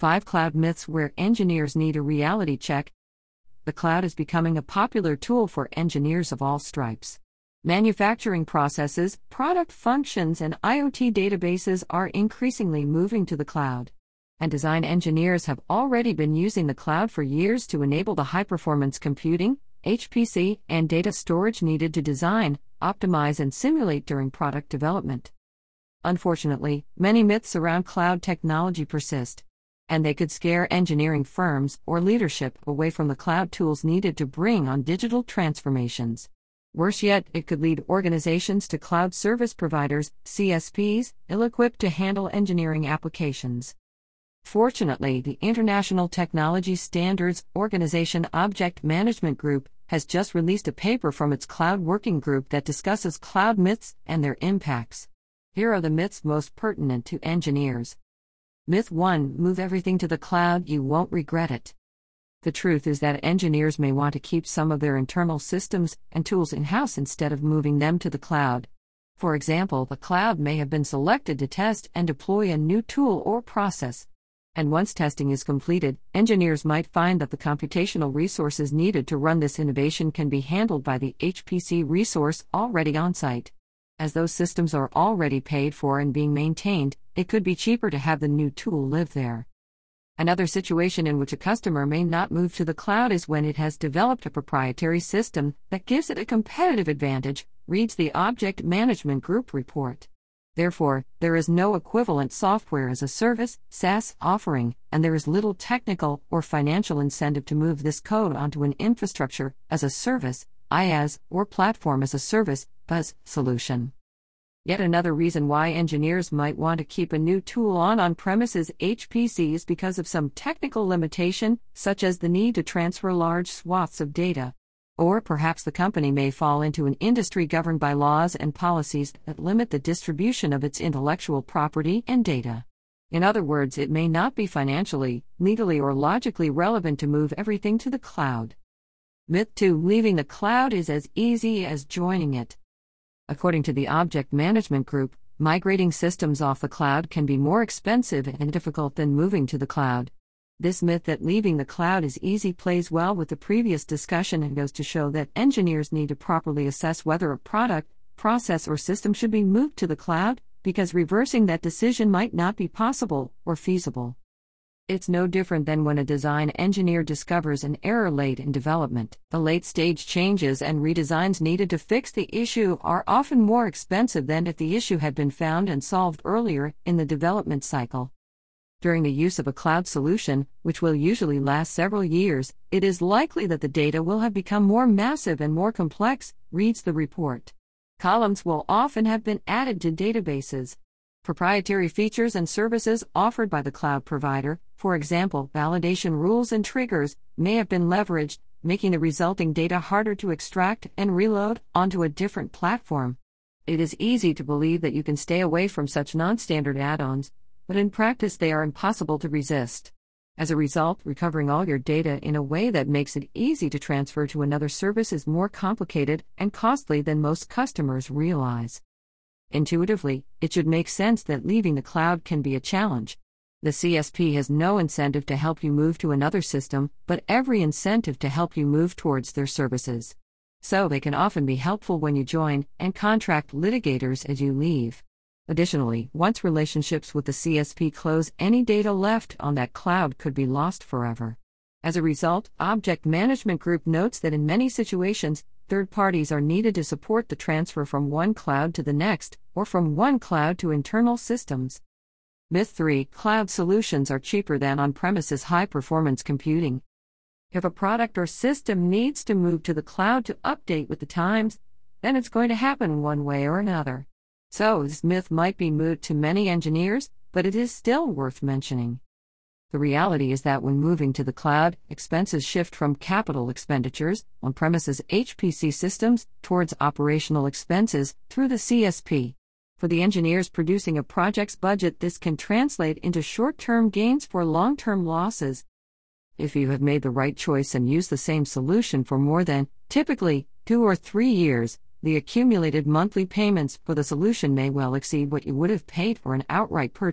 5 Cloud Myths Where Engineers Need a Reality Check. The cloud is becoming a popular tool for engineers of all stripes. Manufacturing processes, product functions, and IoT databases are increasingly moving to the cloud. And design engineers have already been using the cloud for years to enable the high-performance computing, HPC, and data storage needed to design, optimize, and simulate during product development. Unfortunately, many myths around cloud technology persist, and they could scare engineering firms or leadership away from the cloud tools needed to bring on digital transformations. Worse yet, it could lead organizations to cloud service providers, CSPs, ill-equipped to handle engineering applications. Fortunately, the International Technology Standards Organization Object Management Group has just released a paper from its cloud working group that discusses cloud myths and their impacts. Here are the myths most pertinent to engineers. Myth 1: Move everything to the cloud, you won't regret it. The truth is that engineers may want to keep some of their internal systems and tools in-house instead of moving them to the cloud. For example, the cloud may have been selected to test and deploy a new tool or process. And once testing is completed, engineers might find that the computational resources needed to run this innovation can be handled by the HPC resource already on site. As those systems are already paid for and being maintained, it could be cheaper to have the new tool live there. Another situation in which a customer may not move to the cloud is when it has developed a proprietary system that gives it a competitive advantage, reads the Object Management Group report. Therefore, there is no equivalent software as a service (SaaS) offering, and there is little technical or financial incentive to move this code onto an infrastructure as a service (IaaS) or platform as a service (PaaS) solution. Yet another reason why engineers might want to keep a new tool on-premises HPC is because of some technical limitation, such as the need to transfer large swaths of data. Or perhaps the company may fall into an industry governed by laws and policies that limit the distribution of its intellectual property and data. In other words, it may not be financially, legally, or logically relevant to move everything to the cloud. Myth 2: Leaving the cloud is as easy as joining it. According to the Object Management Group, migrating systems off the cloud can be more expensive and difficult than moving to the cloud. This myth that leaving the cloud is easy plays well with the previous discussion and goes to show that engineers need to properly assess whether a product, process, or system should be moved to the cloud, because reversing that decision might not be possible or feasible. It's no different than when a design engineer discovers an error late in development. The late-stage changes and redesigns needed to fix the issue are often more expensive than if the issue had been found and solved earlier in the development cycle. During the use of a cloud solution, which will usually last several years, it is likely that the data will have become more massive and more complex, reads the report. Columns will often have been added to databases. Proprietary features and services offered by the cloud provider, for example, validation rules and triggers, may have been leveraged, making the resulting data harder to extract and reload onto a different platform. It is easy to believe that you can stay away from such non-standard add-ons, but in practice they are impossible to resist. As a result, recovering all your data in a way that makes it easy to transfer to another service is more complicated and costly than most customers realize. Intuitively, it should make sense that leaving the cloud can be a challenge. The CSP has no incentive to help you move to another system, but every incentive to help you move towards their services. So they can often be helpful when you join, and contract litigators as you leave. Additionally, once relationships with the CSP close, any data left on that cloud could be lost forever. As a result, Object Management Group notes that in many situations, third parties are needed to support the transfer from one cloud to the next, or from one cloud to internal systems. Myth 3: Cloud solutions are cheaper than on-premises high-performance computing. If a product or system needs to move to the cloud to update with the times, then it's going to happen one way or another. So this myth might be moot to many engineers, but it is still worth mentioning. The reality is that when moving to the cloud, expenses shift from capital expenditures, on-premises HPC systems, towards operational expenses, through the CSP. For the engineers producing a project's budget, this can translate into short-term gains for long-term losses. If you have made the right choice and used the same solution for more than, typically, 2 or 3 years, the accumulated monthly payments for the solution may well exceed what you would have paid for an outright purchase,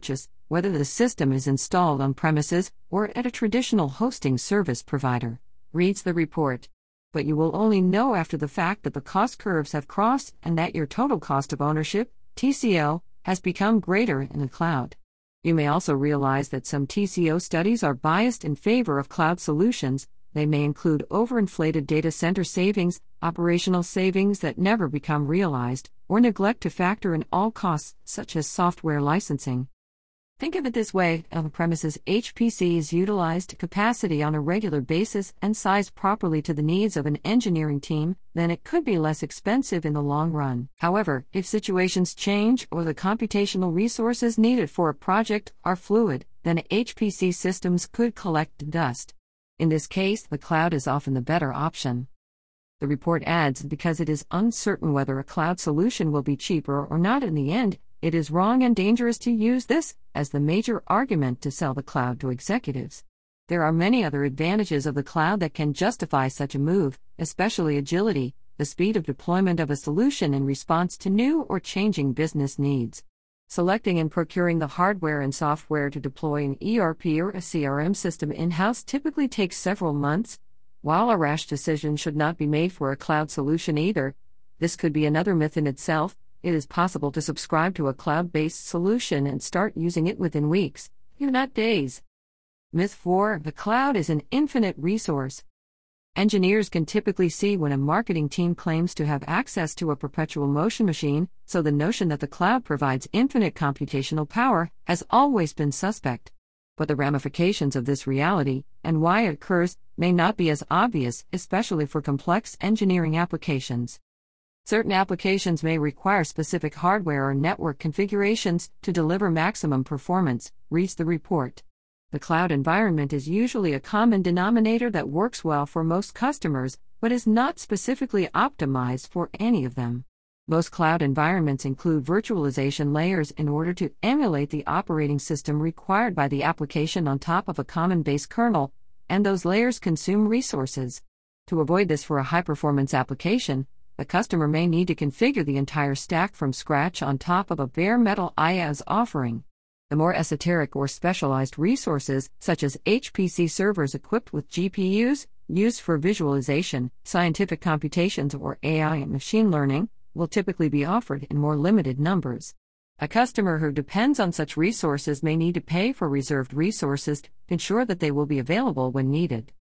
whether the system is installed on premises or at a traditional hosting service provider, reads the report. But you will only know after the fact that the cost curves have crossed and that your total cost of ownership, TCO, has become greater in the cloud. You may also realize that some TCO studies are biased in favor of cloud solutions. They may include overinflated data center savings, operational savings that never become realized, or neglect to factor in all costs, such as software licensing. Think of it this way: on-premises HPC is utilized to capacity on a regular basis and sized properly to the needs of an engineering team, then it could be less expensive in the long run. However, if situations change or the computational resources needed for a project are fluid, then HPC systems could collect dust. In this case, the cloud is often the better option. The report adds, because it is uncertain whether a cloud solution will be cheaper or not in the end, it is wrong and dangerous to use this as the major argument to sell the cloud to executives. There are many other advantages of the cloud that can justify such a move, especially agility, the speed of deployment of a solution in response to new or changing business needs. Selecting and procuring the hardware and software to deploy an ERP or a CRM system in-house typically takes several months. While a rash decision should not be made for a cloud solution either, this could be another myth in itself. It is possible to subscribe to a cloud-based solution and start using it within weeks, if not days. Myth 4: the cloud is an infinite resource. Engineers can typically see when a marketing team claims to have access to a perpetual motion machine, so the notion that the cloud provides infinite computational power has always been suspect. But the ramifications of this reality, and why it occurs, may not be as obvious, especially for complex engineering applications. Certain applications may require specific hardware or network configurations to deliver maximum performance, reads the report. The cloud environment is usually a common denominator that works well for most customers, but is not specifically optimized for any of them. Most cloud environments include virtualization layers in order to emulate the operating system required by the application on top of a common base kernel, and those layers consume resources. To avoid this for a high-performance application, the customer may need to configure the entire stack from scratch on top of a bare metal IaaS offering. The more esoteric or specialized resources, such as HPC servers equipped with GPUs, used for visualization, scientific computations, or AI and machine learning, will typically be offered in more limited numbers. A customer who depends on such resources may need to pay for reserved resources to ensure that they will be available when needed.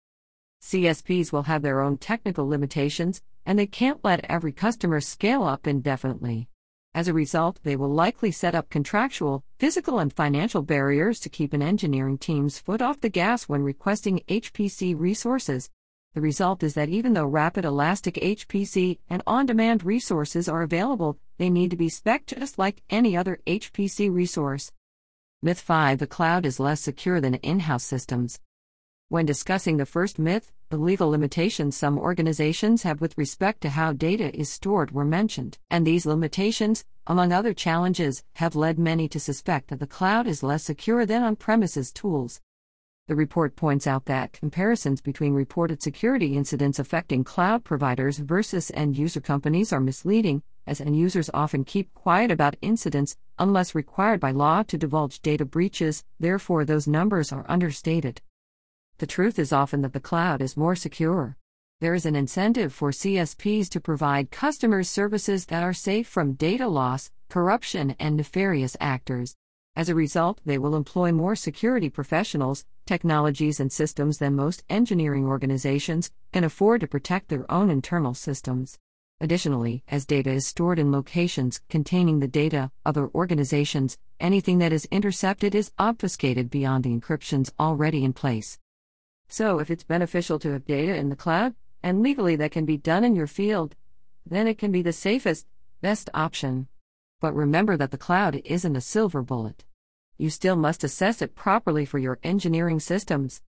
CSPs will have their own technical limitations, and they can't let every customer scale up indefinitely. As a result, they will likely set up contractual, physical, and financial barriers to keep an engineering team's foot off the gas when requesting HPC resources. The result is that even though rapid elastic HPC and on-demand resources are available, they need to be spec'd just like any other HPC resource. Myth 5: the cloud is less secure than in-house systems. When discussing the first myth, the legal limitations some organizations have with respect to how data is stored were mentioned, and these limitations, among other challenges, have led many to suspect that the cloud is less secure than on-premises tools. The report points out that comparisons between reported security incidents affecting cloud providers versus end-user companies are misleading, as end-users often keep quiet about incidents unless required by law to divulge data breaches. Therefore, those numbers are understated. The truth is often that the cloud is more secure. There is an incentive for CSPs to provide customers services that are safe from data loss, corruption, and nefarious actors. As a result, they will employ more security professionals, technologies, and systems than most engineering organizations can afford to protect their own internal systems. Additionally, as data is stored in locations containing the data of other organizations, anything that is intercepted is obfuscated beyond the encryptions already in place. So if it's beneficial to have data in the cloud, and legally that can be done in your field, then it can be the safest, best option. But remember that the cloud isn't a silver bullet. You still must assess it properly for your engineering systems.